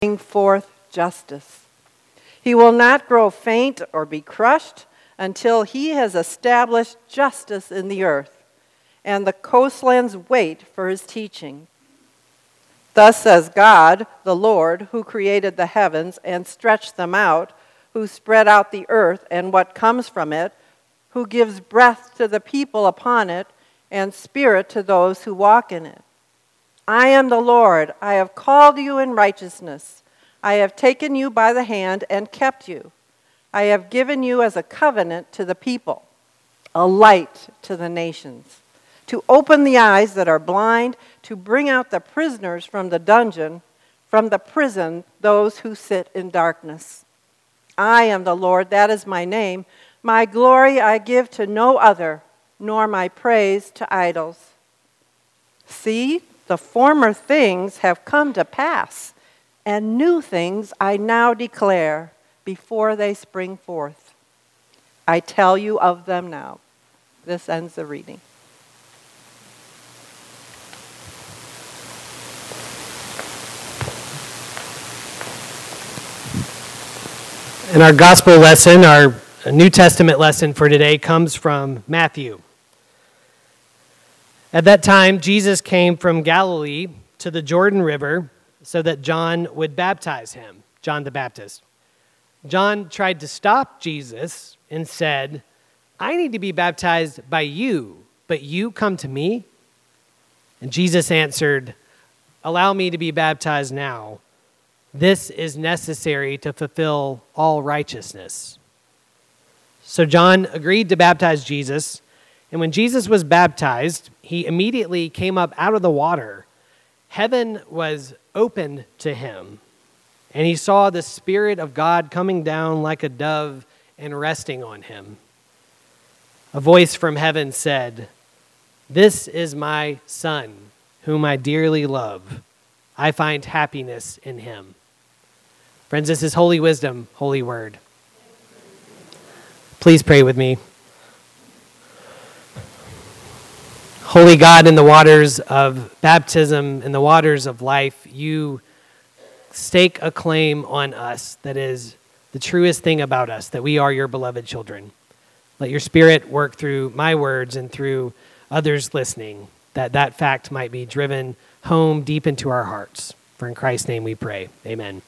bring forth justice. He will not grow faint or be crushed until he has established justice in the earth, and the coastlands wait for his teaching. Thus says God, the Lord, who created the heavens and stretched them out, who spread out the earth and what comes from it, who gives breath to the people upon it, and spirit to those who walk in it. I am the Lord. I have called you in righteousness. I have taken you by the hand and kept you. I have given you as a covenant to the people, a light to the nations, to open the eyes that are blind, to bring out the prisoners from the dungeon, from the prison, those who sit in darkness. I am the Lord, that is my name. My glory I give to no other, nor my praise to idols. See, the former things have come to pass, and new things I now declare before they spring forth. I tell you of them now. This ends the reading. And our gospel lesson, our New Testament lesson for today comes from Matthew. At that time, Jesus came from Galilee to the Jordan River so that John would baptize him, John the Baptist. John tried to stop Jesus and said, I need to be baptized by you, but you come to me? And Jesus answered, allow me to be baptized now. This is necessary to fulfill all righteousness. So John agreed to baptize Jesus, and when Jesus was baptized, he immediately came up out of the water. Heaven was opened to him, and he saw the Spirit of God coming down like a dove and resting on him. A voice from heaven said, this is my Son, whom I dearly love. I find happiness in him. Friends, this is Holy Wisdom, Holy Word. Please pray with me. Holy God, in the waters of baptism, in the waters of life, you stake a claim on us that is the truest thing about us, that we are your beloved children. Let your Spirit work through my words and through others listening, that that fact might be driven home deep into our hearts. For in Christ's name we pray. Amen.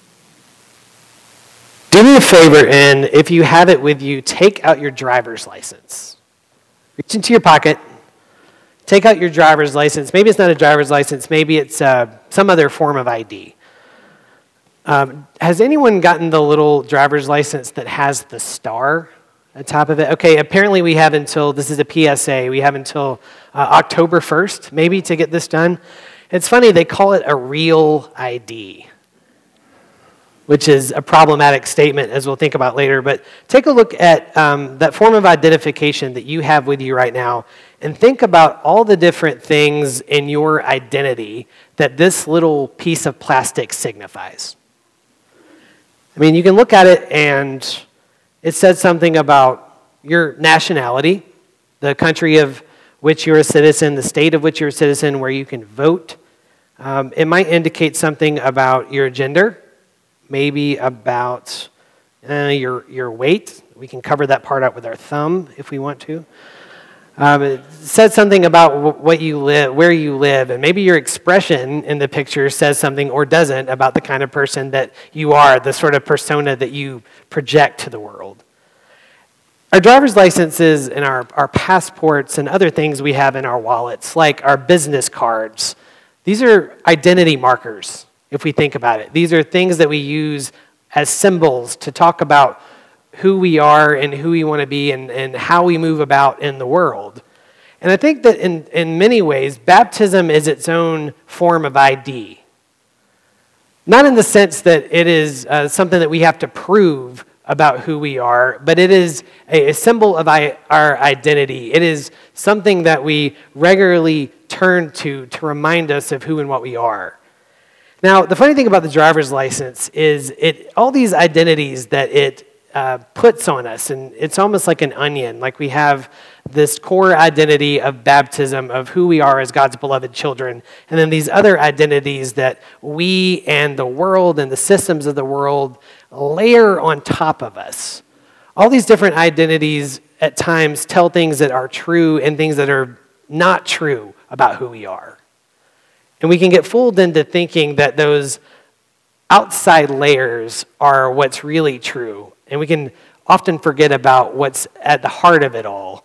Do me a favor, and if you have it with you, take out your driver's license. Reach into your pocket, take out your driver's license. Maybe it's not a driver's license, maybe it's some other form of ID. Has anyone gotten the little driver's license that has the star on top of it? Okay, apparently we have until, this is a PSA, we have until October 1st, maybe, to get this done. It's funny, they call it a real ID, which is a problematic statement, as we'll think about later. But take a look at that form of identification that you have with you right now, and think about all the different things in your identity that this little piece of plastic signifies. I mean, you can look at it, and it says something about your nationality, the country of which you're a citizen, the state of which you're a citizen, where you can vote. It might indicate something about your gender, maybe about your weight. We can cover that part out with our thumb if we want to. It says something about what you live, where you live, and maybe your expression in the picture says something or doesn't about the kind of person that you are, the sort of persona that you project to the world. Our driver's licenses and our passports and other things we have in our wallets, like our business cards, these are identity markers, if we think about it. These are things that we use as symbols to talk about who we are and who we want to be and how we move about in the world. And I think that in many ways, baptism is its own form of ID. Not in the sense that it is something that we have to prove about who we are, but it is a symbol of our identity. It is something that we regularly turn to remind us of who and what we are. Now, the funny thing about the driver's license is all these identities that it puts on us. And it's almost like an onion. Like we have this core identity of baptism, of who we are as God's beloved children. And then these other identities that we and the world and the systems of the world layer on top of us. All these different identities at times tell things that are true and things that are not true about who we are. And we can get fooled into thinking that those outside layers are what's really true. And we can often forget about what's at the heart of it all.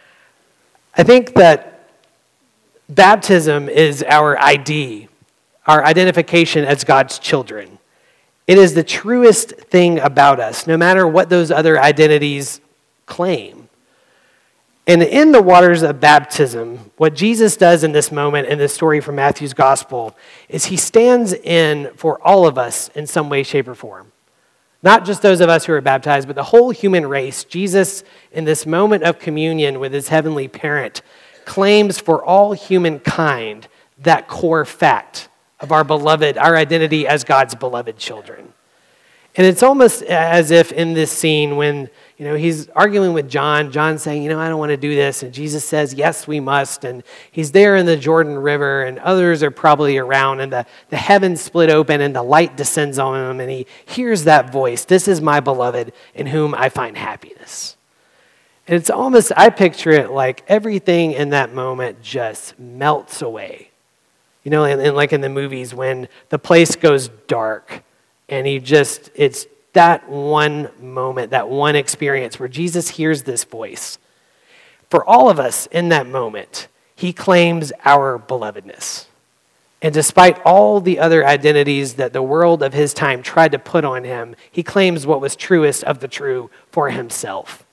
I think that baptism is our ID, our identification as God's children. It is the truest thing about us, no matter what those other identities claim. And in the waters of baptism, what Jesus does in this moment in this story from Matthew's gospel is he stands in for all of us in some way, shape, or form. Not just those of us who are baptized, but the whole human race. Jesus, in this moment of communion with his heavenly parent, claims for all humankind that core fact of our identity as God's beloved children. And it's almost as if in this scene when, he's arguing with John, John's saying, I don't want to do this. And Jesus says, yes, we must. And he's there in the Jordan River and others are probably around and the heavens split open and the light descends on him and he hears that voice. This is my beloved in whom I find happiness. And it's almost, I picture it like everything in that moment just melts away. And like in the movies when the place goes dark and it's that one moment, that one experience where Jesus hears this voice. For all of us in that moment, he claims our belovedness. And despite all the other identities that the world of his time tried to put on him, he claims what was truest of the true for himself.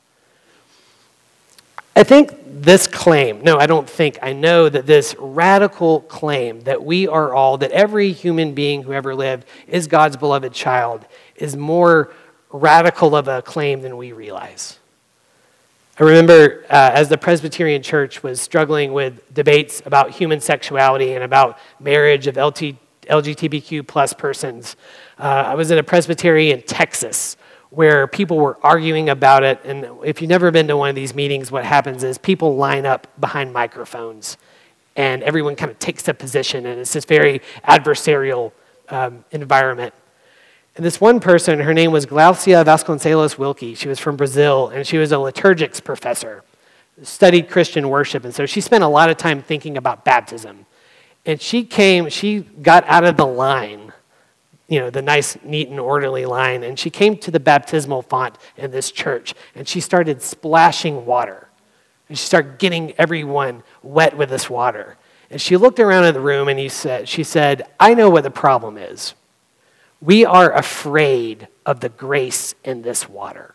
I think this claim, no, I don't think, I know that this radical claim that we are all, that every human being who ever lived is God's beloved child, is more radical of a claim than we realize. I remember as the Presbyterian Church was struggling with debates about human sexuality and about marriage of LGBTQ plus persons, I was in a presbytery in Texas where people were arguing about it. And if you've never been to one of these meetings, what happens is people line up behind microphones and everyone kind of takes a position and it's this very adversarial environment. And this one person, her name was Glaucia Vasconcelos Wilkie. She was from Brazil and she was a liturgics professor, studied Christian worship. And so she spent a lot of time thinking about baptism. And she got out of the line, the nice, neat, and orderly line. And she came to the baptismal font in this church, and she started splashing water. And she started getting everyone wet with this water. And she looked around in the room, and she said, I know what the problem is. We are afraid of the grace in this water.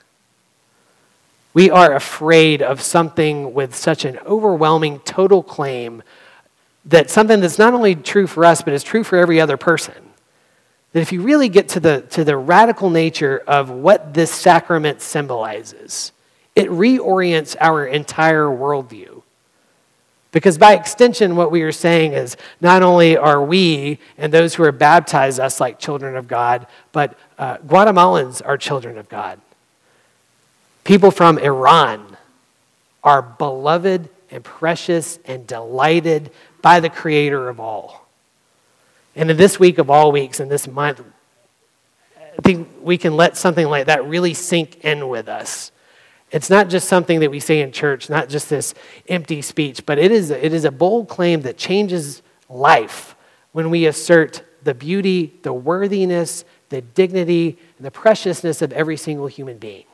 We are afraid of something with such an overwhelming total claim that something that's not only true for us, but is true for every other person. That if you really get to the radical nature of what this sacrament symbolizes, it reorients our entire worldview. Because by extension, what we are saying is not only are we and those who are baptized us like children of God, but Guatemalans are children of God. People from Iran are beloved and precious and delighted by the Creator of all. And in this week of all weeks, in this month, I think we can let something like that really sink in with us. It's not just something that we say in church, not just this empty speech, but it is a bold claim that changes life when we assert the beauty, the worthiness, the dignity, and the preciousness of every single human being.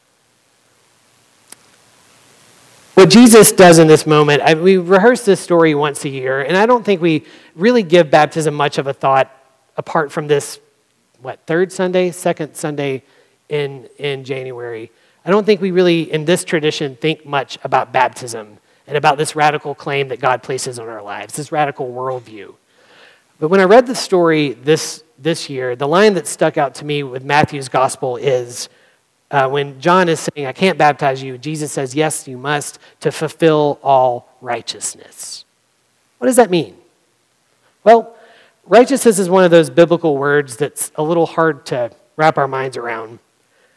What Jesus does in this moment, we rehearse this story once a year, and I don't think we really give baptism much of a thought apart from this, second Sunday in January. I don't think we really, in this tradition, think much about baptism and about this radical claim that God places on our lives, this radical worldview. But when I read the story this year, the line that stuck out to me with Matthew's gospel is, when John is saying, I can't baptize you, Jesus says, yes, you must, to fulfill all righteousness. What does that mean? Well, righteousness is one of those biblical words that's a little hard to wrap our minds around.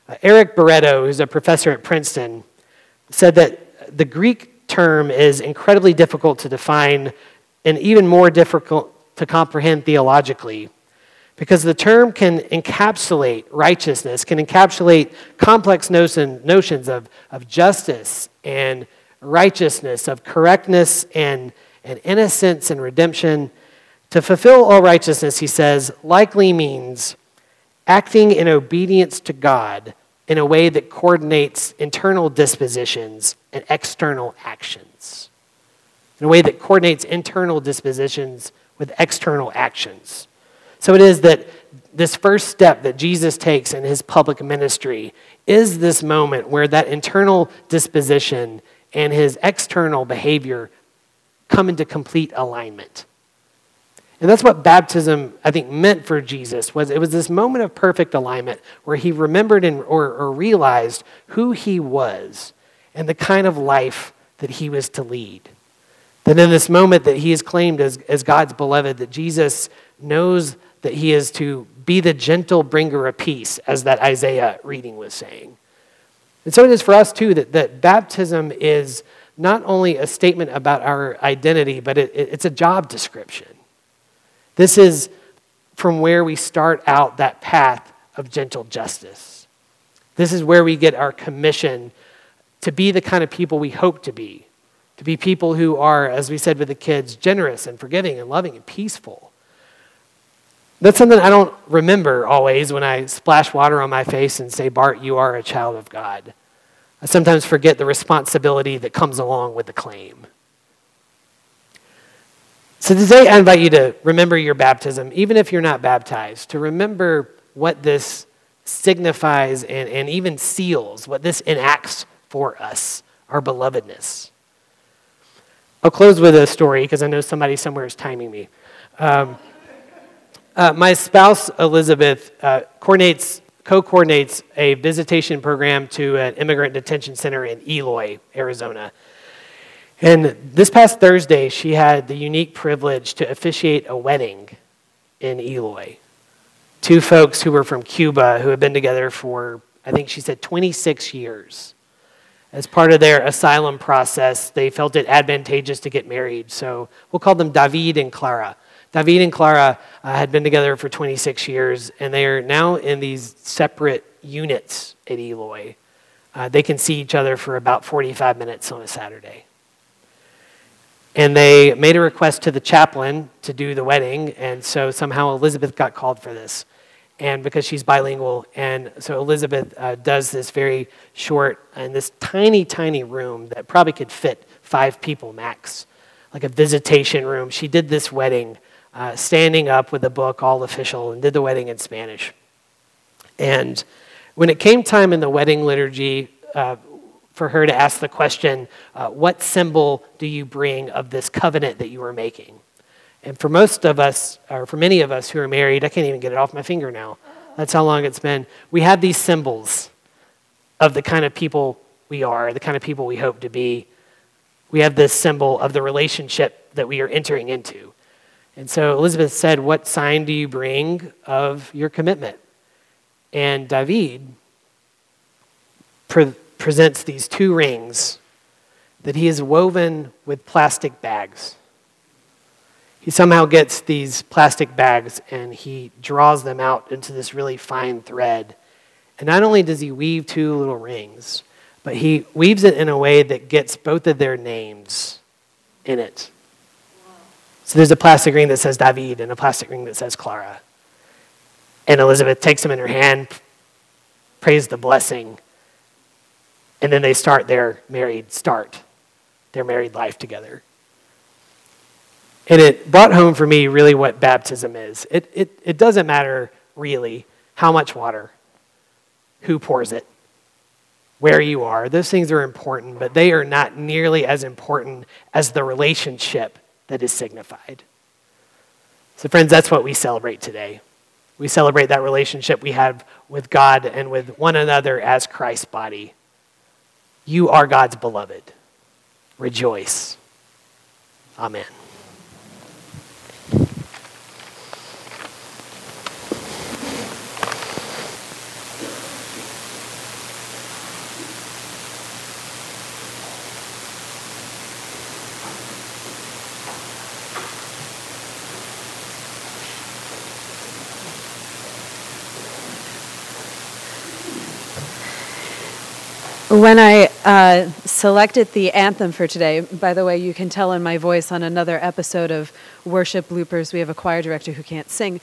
Eric Barreto, who's a professor at Princeton, said that the Greek term is incredibly difficult to define and even more difficult to comprehend theologically, because the term can encapsulate righteousness, can encapsulate complex notions of justice and righteousness, of correctness and innocence and redemption. To fulfill all righteousness, he says, likely means acting in obedience to God in a way that coordinates internal dispositions and external actions. In a way that coordinates internal dispositions with external actions. So it is that this first step that Jesus takes in his public ministry is this moment where that internal disposition and his external behavior come into complete alignment. And that's what baptism, I think, meant for Jesus. It was this moment of perfect alignment where he remembered or realized who he was and the kind of life that he was to lead. That in this moment that he is claimed as God's beloved, that Jesus knows that he is to be the gentle bringer of peace, as that Isaiah reading was saying. And so it is for us too, that baptism is not only a statement about our identity, but it's a job description. This is from where we start out that path of gentle justice. This is where we get our commission to be the kind of people we hope to be people who are, as we said with the kids, generous and forgiving and loving and peaceful. That's something I don't remember always when I splash water on my face and say, Bart, you are a child of God. I sometimes forget the responsibility that comes along with the claim. So today I invite you to remember your baptism, even if you're not baptized, to remember what this signifies and even seals, what this enacts for us, our belovedness. I'll close with a story because I know somebody somewhere is timing me. My spouse, Elizabeth, co-coordinates a visitation program to an immigrant detention center in Eloy, Arizona. And this past Thursday, she had the unique privilege to officiate a wedding in Eloy. Two folks who were from Cuba who had been together for, I think she said, 26 years. As part of their asylum process, they felt it advantageous to get married. So we'll call them David and Clara. David and Clara had been together for 26 years, and they are now in these separate units at Eloy. They can see each other for about 45 minutes on a Saturday. And they made a request to the chaplain to do the wedding, and so somehow Elizabeth got called for this, and because she's bilingual. And so Elizabeth does this very short, in this tiny, tiny room that probably could fit 5 people max, like a visitation room. She did this wedding standing up with a book, all official, and did the wedding in Spanish. And when it came time in the wedding liturgy for her to ask the question, what symbol do you bring of this covenant that you are making? And for most of us, or for many of us who are married, I can't even get it off my finger now. That's how long it's been. We have these symbols of the kind of people we are, the kind of people we hope to be. We have this symbol of the relationship that we are entering into. And so Elizabeth said, what sign do you bring of your commitment? And David presents these 2 rings that he has woven with plastic bags. He somehow gets these plastic bags and he draws them out into this really fine thread. And not only does he weave 2 little rings, but he weaves it in a way that gets both of their names in it. So there's a plastic ring that says David and a plastic ring that says Clara. And Elizabeth takes them in her hand, prays the blessing, and then they start their married life together. And it brought home for me really what baptism is. It doesn't matter really how much water, who pours it, where you are. Those things are important, but they are not nearly as important as the relationship that is signified. So friends, that's what we celebrate today. We celebrate that relationship we have with God and with one another as Christ's body. You are God's beloved. Rejoice. Amen. When I selected the anthem for today, by the way, you can tell in my voice on another episode of Worship Bloopers, we have a choir director who can't sing.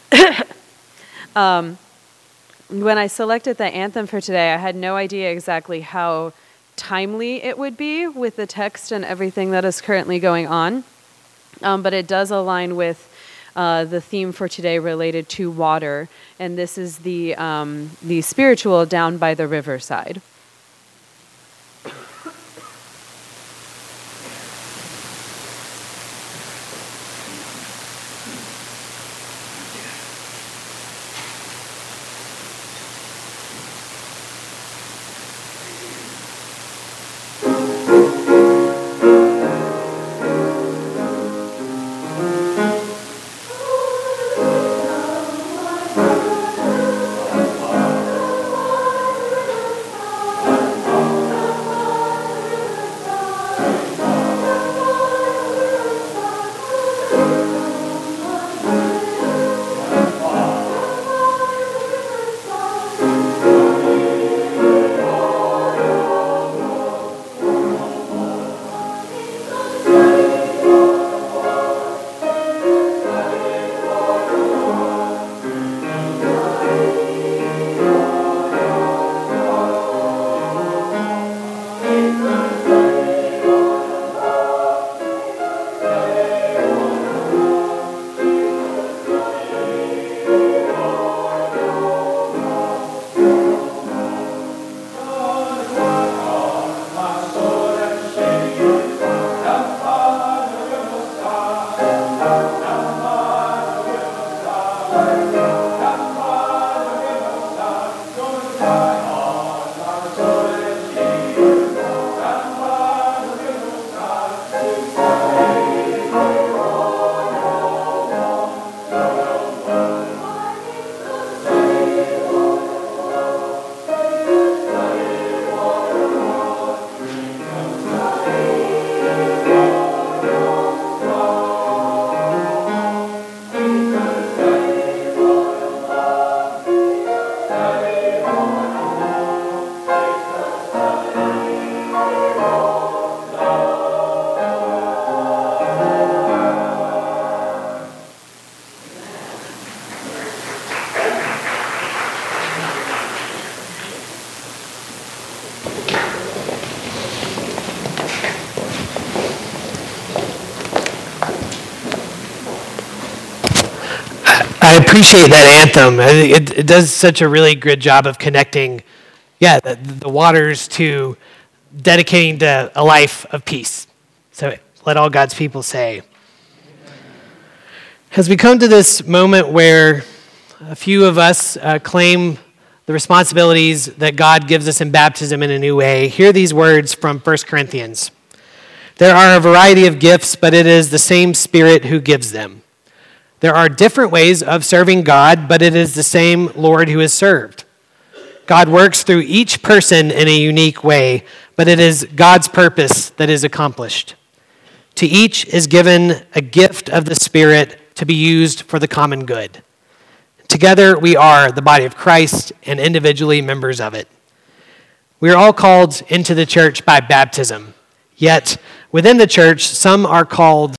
When I selected the anthem for today, I had no idea exactly how timely it would be with the text and everything that is currently going on. But it does align with the theme for today related to water, and this is the spiritual Down by the Riverside. I appreciate that anthem. It does such a really good job of connecting, the waters to dedicating to a life of peace. So let all God's people say. As we come to this moment where a few of us claim the responsibilities that God gives us in baptism in a new way, hear these words from 1 Corinthians. There are a variety of gifts, but it is the same Spirit who gives them. There are different ways of serving God, but it is the same Lord who is served. God works through each person in a unique way, but it is God's purpose that is accomplished. To each is given a gift of the Spirit to be used for the common good. Together we are the body of Christ and individually members of it. We are all called into the church by baptism, yet within the church some are called